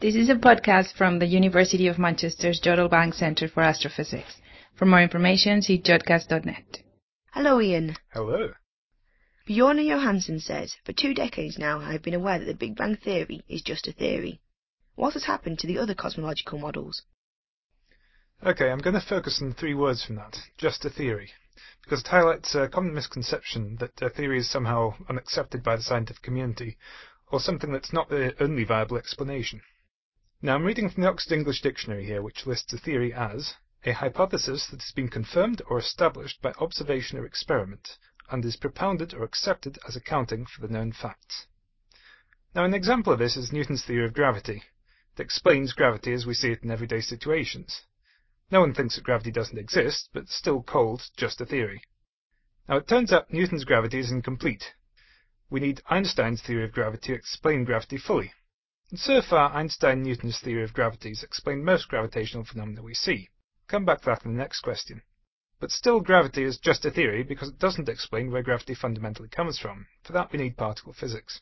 This is a podcast from the University of Manchester's Jodrell Bank Centre for Astrophysics. For more information, see jodcast.net. Hello, Ian. Hello. Bjorn Johansson says, for 2 decades now I have been aware that the Big Bang Theory is just a theory. What has happened to the other cosmological models? Okay, I'm going to focus on 3 words from that, just a theory, because it highlights a common misconception that a theory is somehow unaccepted by the scientific community, or something that's not the only viable explanation. Now, I'm reading from the Oxford English Dictionary here, which lists a theory as a hypothesis that has been confirmed or established by observation or experiment, and is propounded or accepted as accounting for the known facts. Now, an example of this is Newton's theory of gravity. It explains gravity as we see it in everyday situations. No one thinks that gravity doesn't exist, but it's still called just a theory. Now, it turns out Newton's gravity is incomplete. We need Einstein's theory of gravity to explain gravity fully. And so far, Einstein and Newton's theory of gravity has explained most gravitational phenomena we see. Come back to that in the next question. But still, gravity is just a theory because it doesn't explain where gravity fundamentally comes from. For that, we need particle physics.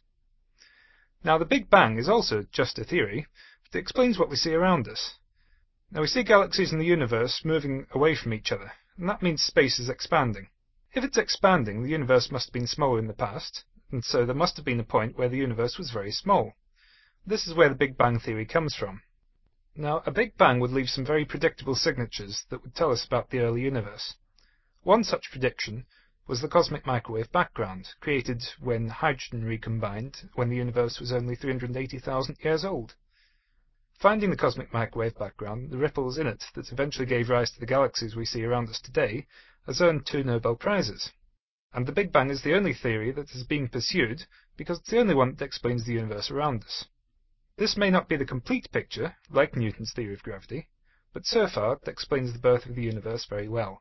Now, the Big Bang is also just a theory, but it explains what we see around us. Now, we see galaxies in the universe moving away from each other, and that means space is expanding. If it's expanding, the universe must have been smaller in the past, and so there must have been a point where the universe was very small. This is where the Big Bang theory comes from. Now, a Big Bang would leave some very predictable signatures that would tell us about the early universe. One such prediction was the cosmic microwave background, created when hydrogen recombined, when the universe was only 380,000 years old. Finding the cosmic microwave background, the ripples in it that eventually gave rise to the galaxies we see around us today, has earned 2 Nobel Prizes. And the Big Bang is the only theory that is being pursued because it's the only one that explains the universe around us. This may not be the complete picture, like Newton's theory of gravity, but so far it explains the birth of the universe very well.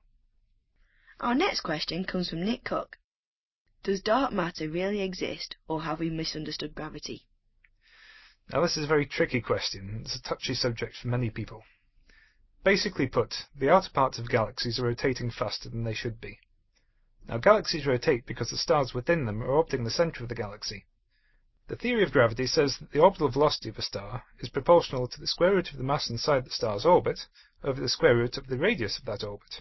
Our next question comes from Nick Cook. Does dark matter really exist, or have we misunderstood gravity? Now, this is a very tricky question. It's a touchy subject for many people. Basically put, the outer parts of galaxies are rotating faster than they should be. Now, galaxies rotate because the stars within them are orbiting the centre of the galaxy. The theory of gravity says that the orbital velocity of a star is proportional to the square root of the mass inside the star's orbit over the square root of the radius of that orbit.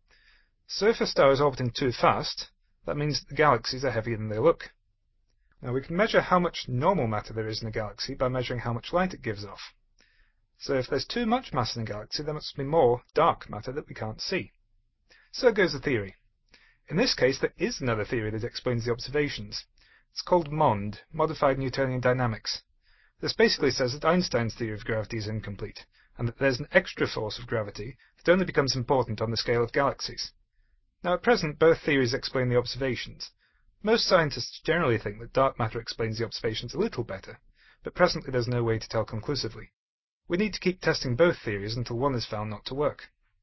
So if a star is orbiting too fast, that means that the galaxies are heavier than they look. Now, we can measure how much normal matter there is in a galaxy by measuring how much light it gives off. So if there's too much mass in a galaxy, there must be more dark matter that we can't see. So goes the theory. In this case, there is another theory that explains the observations. It's called MOND, Modified Newtonian Dynamics. This basically says that Einstein's theory of gravity is incomplete, and that there's an extra force of gravity that only becomes important on the scale of galaxies. Now, at present, both theories explain the observations. Most scientists generally think that dark matter explains the observations a little better, but presently there's no way to tell conclusively. We need to keep testing both theories until one is found not to work.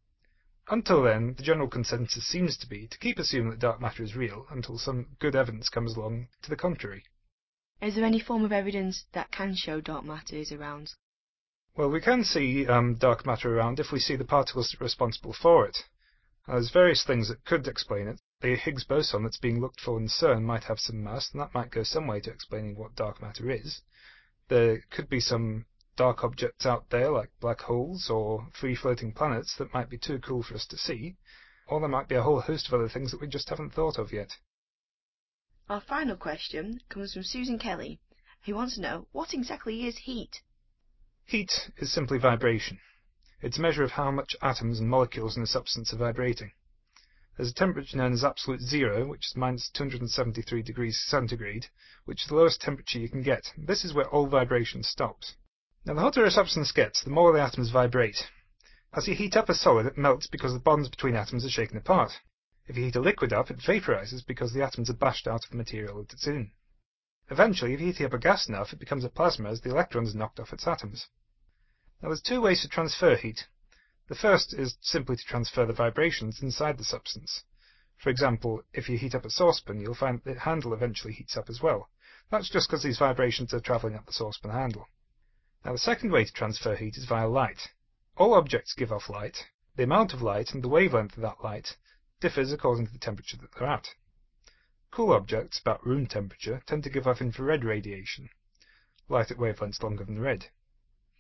Until then, the general consensus seems to be to keep assuming that dark matter is real until some good evidence comes along to the contrary. Is there any form of evidence that can show dark matter is around? Well, we can see dark matter around if we see the particles responsible for it. There's various things that could explain it. The Higgs boson that's being looked for in CERN might have some mass, and that might go some way to explaining what dark matter is. There could be some dark objects out there, like black holes or free-floating planets, that might be too cool for us to see, or there might be a whole host of other things that we just haven't thought of yet. Our final question comes from Susan Kelly, who wants to know, what exactly is heat? Heat is simply vibration. It's a measure of how much atoms and molecules in a substance are vibrating. There's a temperature known as absolute zero, which is minus 273 degrees centigrade, which is the lowest temperature you can get. This is where all vibration stops. Now, the hotter a substance gets, the more the atoms vibrate. As you heat up a solid, it melts because the bonds between atoms are shaken apart. If you heat a liquid up, it vaporizes because the atoms are bashed out of the material that it's in. Eventually, if you heat up a gas enough, it becomes a plasma as the electrons are knocked off its atoms. Now, there's 2 ways to transfer heat. The first is simply to transfer the vibrations inside the substance. For example, if you heat up a saucepan, you'll find that the handle eventually heats up as well. That's just because these vibrations are travelling up the saucepan handle. Now, the second way to transfer heat is via light. All objects give off light. The amount of light and the wavelength of that light differs according to the temperature that they're at. Cool objects, about room temperature, tend to give off infrared radiation, light at wavelengths longer than red.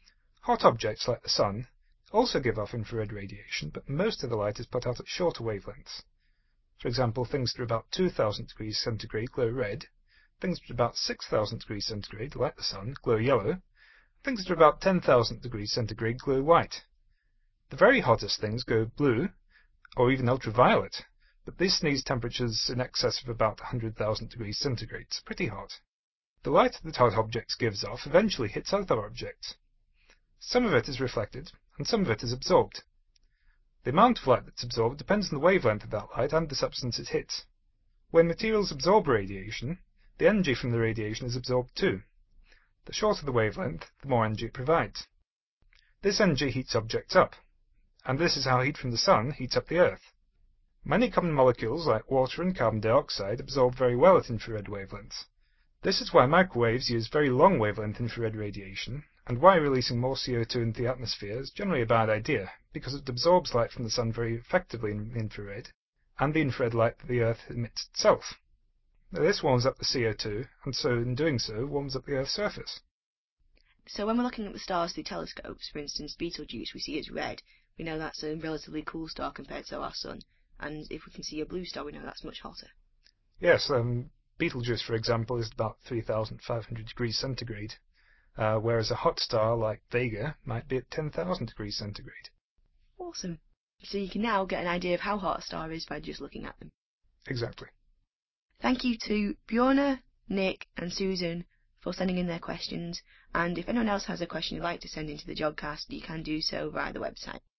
Hot objects like the Sun also give off infrared radiation, but most of the light is put out at shorter wavelengths. For example, things that are about 2000 degrees centigrade glow red, things that are about 6000 degrees centigrade, like the Sun, glow yellow, things that are about 10,000 degrees centigrade glow white. The very hottest things go blue, or even ultraviolet, but this needs temperatures in excess of about 100,000 degrees centigrade, so pretty hot. The light that hot objects gives off eventually hits other objects. Some of it is reflected, and some of it is absorbed. The amount of light that's absorbed depends on the wavelength of that light and the substance it hits. When materials absorb radiation, the energy from the radiation is absorbed too. The shorter the wavelength, the more energy it provides. This energy heats objects up, and this is how heat from the Sun heats up the Earth. Many common molecules like water and carbon dioxide absorb very well at infrared wavelengths. This is why microwaves use very long wavelength infrared radiation, and why releasing more CO2 into the atmosphere is generally a bad idea, because it absorbs light from the Sun very effectively in infrared, and the infrared light that the Earth emits itself. This warms up the CO2, and so in doing so warms up the Earth's surface. So when we're looking at the stars through telescopes, for instance Betelgeuse, we see it's red. We know that's a relatively cool star compared to our Sun, and if we can see a blue star, we know that's much hotter. Yes, Betelgeuse, for example, is about 3,500 degrees centigrade, whereas a hot star like Vega might be at 10,000 degrees centigrade. Awesome. So you can now get an idea of how hot a star is by just looking at them. Exactly. Thank you to Bjorna, Nick and Susan for sending in their questions, and if anyone else has a question you'd like to send into the Jodcast, you can do so via the website.